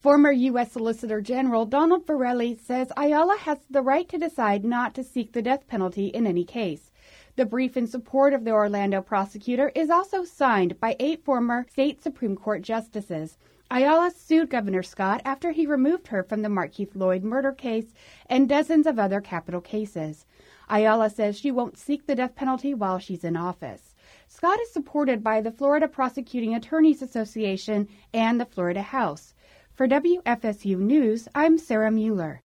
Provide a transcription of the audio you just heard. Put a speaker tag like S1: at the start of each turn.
S1: Former U.S. Solicitor General Donald Verrilli says Ayala has the right to decide not to seek the death penalty in any case. The brief in support of the Orlando prosecutor is also signed by 8 former state Supreme Court justices. Ayala sued Governor Scott after he removed her from the Markeith Lloyd murder case and dozens of other capital cases. Ayala says she won't seek the death penalty while she's in office. Scott is supported by the Florida Prosecuting Attorneys Association and the Florida House. For WFSU News, I'm Sarah Mueller.